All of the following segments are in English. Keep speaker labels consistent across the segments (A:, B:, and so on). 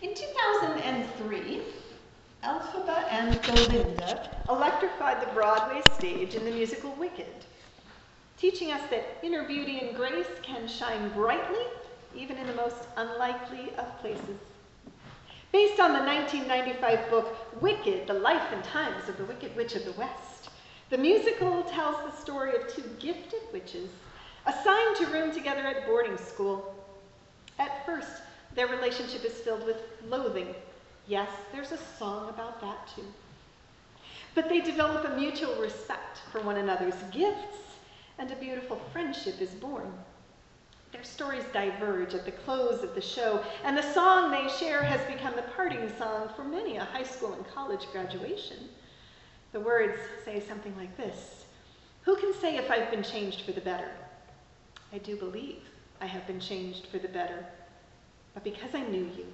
A: In 2003, Elphaba and Belinda electrified the Broadway stage in the musical Wicked, teaching us that inner beauty and grace can shine brightly even in the most unlikely of places. Based on the 1995 book Wicked, The Life and Times of the Wicked Witch of the West, the musical tells the story of two gifted witches assigned to room together at boarding school. At first, their relationship is filled with loathing. Yes, there's a song about that too. But they develop a mutual respect for one another's gifts, and a beautiful friendship is born. Their stories diverge at the close of the show, and the song they share has become the parting song for many a high school and college graduation. The words say something like this: "Who can say if I've been changed for the better? I do believe I have been changed for the better. But because I knew you,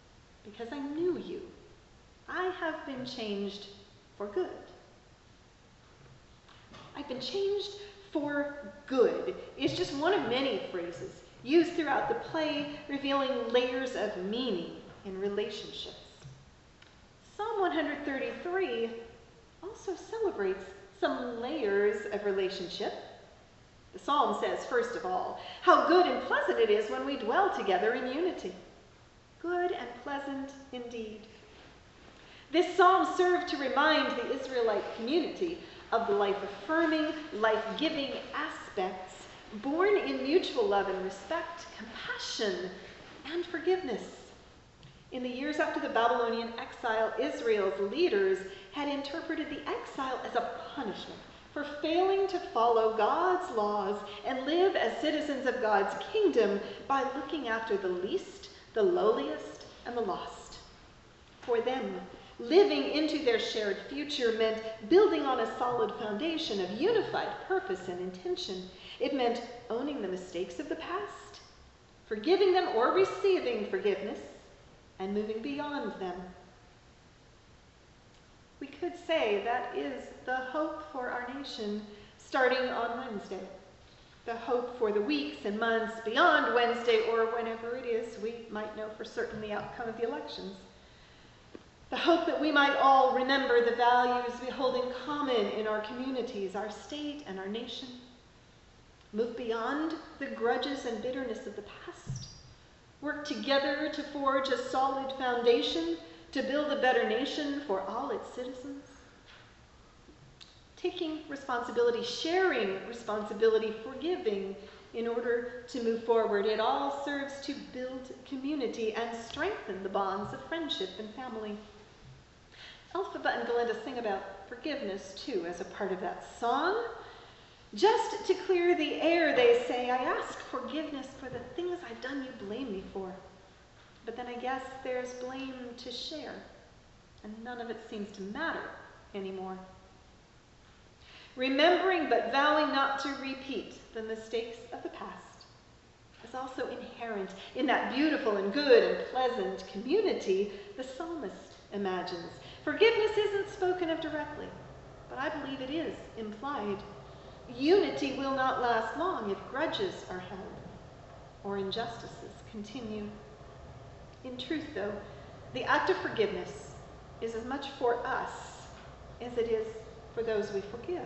A: I have been changed for good." I've been changed for good is just one of many phrases used throughout the play, revealing layers of meaning in relationships. Psalm 133 also celebrates some layers of relationship. The psalm says, first of all, how good and pleasant it is when we dwell together in unity. Good and pleasant indeed. This psalm served to remind the Israelite community of the life-affirming, life-giving aspects born in mutual love and respect, compassion, and forgiveness. In the years after the Babylonian exile, Israel's leaders had interpreted the exile as a punishment for failing to follow God's laws and live as citizens of God's kingdom by looking after the least, the lowliest, and the lost. For them, living into their shared future meant building on a solid foundation of unified purpose and intention. It meant owning the mistakes of the past, forgiving them or receiving forgiveness, and moving beyond them. We could say that is the hope for our nation starting on Wednesday. The hope for the weeks and months beyond Wednesday, or whenever it is we might know for certain the outcome of the elections. The hope that we might all remember the values we hold in common in our communities, our state, and our nation. Move beyond the grudges and bitterness of the past. Work together to forge a solid foundation to build a better nation for all its citizens. Taking responsibility, sharing responsibility, forgiving in order to move forward. It all serves to build community and strengthen the bonds of friendship and family. Elphaba and Belinda sing about forgiveness, too, as a part of that song. Just to clear the air, they say, I ask forgiveness for the things I've done you blame me for. But then I guess there's blame to share, and none of it seems to matter anymore. Remembering but vowing not to repeat the mistakes of the past is also inherent in that beautiful and good and pleasant community the psalmist imagines. Forgiveness isn't spoken of directly, but I believe it is implied. Unity will not last long if grudges are held or injustices continue. In truth, though, the act of forgiveness is as much for us as it is for those we forgive.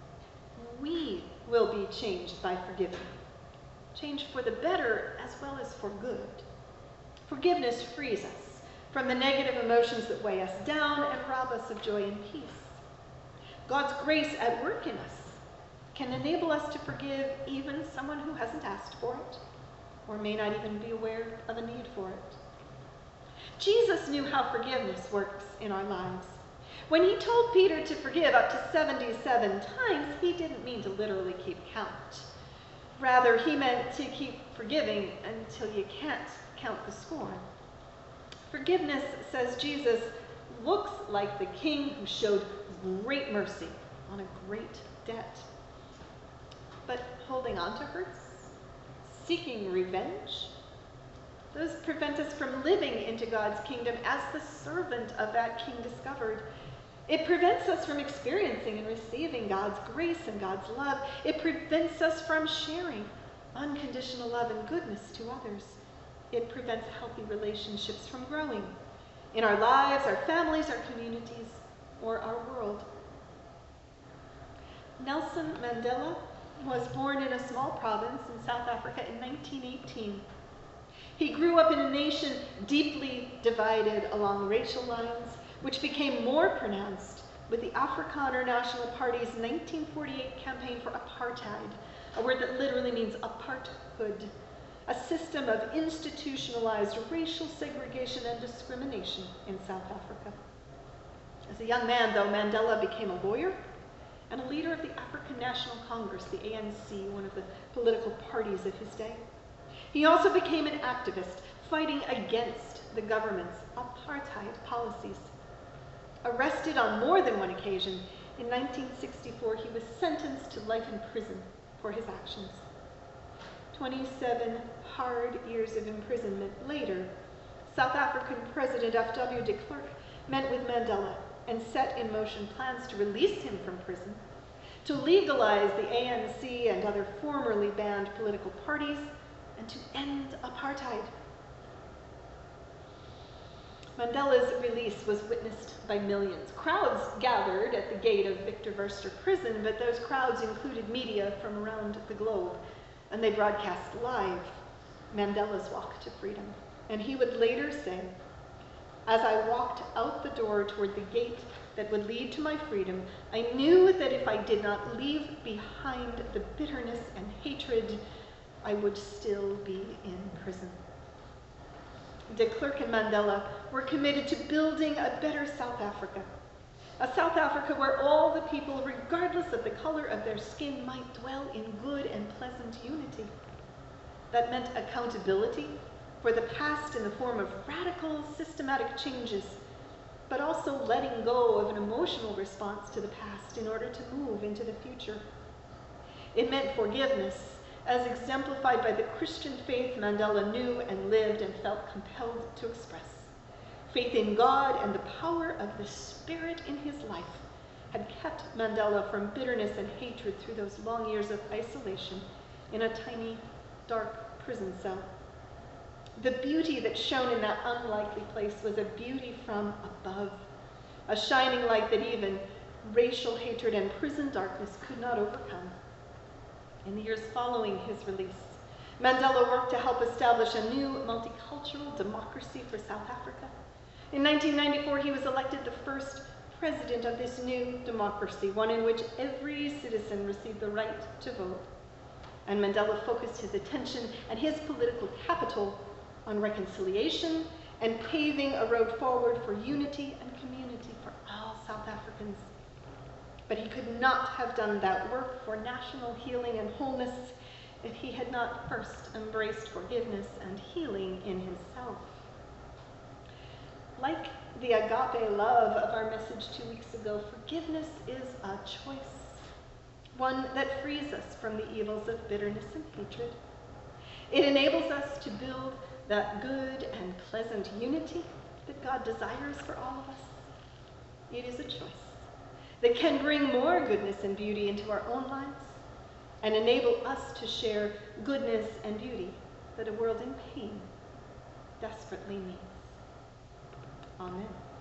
A: We will be changed by forgiving, changed for the better as well as for good. Forgiveness frees us from the negative emotions that weigh us down and rob us of joy and peace. God's grace at work in us can enable us to forgive even someone who hasn't asked for it or may not even be aware of a need for it. Jesus knew how forgiveness works in our lives. When he told Peter to forgive up to 77 times, he didn't mean to literally keep count. Rather, he meant to keep forgiving until you can't count the score. Forgiveness, says Jesus, looks like the king who showed great mercy on a great debt. But holding on to hurts, seeking revenge, those prevent us from living into God's kingdom as the servant of that king discovered. It prevents us from experiencing and receiving God's grace and God's love. It prevents us from sharing unconditional love and goodness to others. it prevents healthy relationships from growing in our lives, our families, our communities, or our world. Nelson Mandela was born in a small province in South Africa in 1918. He grew up in a nation deeply divided along racial lines, which became more pronounced with the Afrikaner National Party's 1948 campaign for apartheid, a word that literally means aparthood, a system of institutionalized racial segregation and discrimination in South Africa. As a young man, though, Mandela became a lawyer and a leader of the African National Congress, the ANC, one of the political parties of his day. He also became an activist, fighting against the government's apartheid policies. Arrested on more than one occasion, in 1964 he was sentenced to life in prison for his actions. 27 hard years of imprisonment later, South African President F.W. de Klerk met with Mandela and set in motion plans to release him from prison, to legalize the ANC and other formerly banned political parties, and to end apartheid. Mandela's release was witnessed by millions. Crowds gathered at the gate of Victor Verster prison, but those crowds included media from around the globe, and they broadcast live Mandela's walk to freedom. And he would later say, "As I walked out the door toward the gate that would lead to my freedom, I knew that if I did not leave behind the bitterness and hatred, I would still be in prison." De Klerk and Mandela were committed to building a better South Africa, a South Africa where all the people, regardless of the color of their skin, might dwell in good and pleasant unity. That meant accountability for the past in the form of radical, systematic changes, but also letting go of an emotional response to the past in order to move into the future. It meant forgiveness, as exemplified by the Christian faith Mandela knew and lived and felt compelled to express. Faith in God and the power of the Spirit in his life had kept Mandela from bitterness and hatred through those long years of isolation in a tiny, dark prison cell. The beauty that shone in that unlikely place was a beauty from above, a shining light that even racial hatred and prison darkness could not overcome. In the years following his release, Mandela worked to help establish a new multicultural democracy for South Africa. In 1994, he was elected the first president of this new democracy, one in which every citizen received the right to vote. And Mandela focused his attention and his political capital on reconciliation and paving a road forward for unity and community for all South Africans. But he could not have done that work for national healing and wholeness if he had not first embraced forgiveness and healing in himself. Like the agape love of our message 2 weeks ago, forgiveness is a choice, one that frees us from the evils of bitterness and hatred. It enables us to build that good and pleasant unity that God desires for all of us. It is a choice that can bring more goodness and beauty into our own lives and enable us to share goodness and beauty that a world in pain desperately needs. Amen.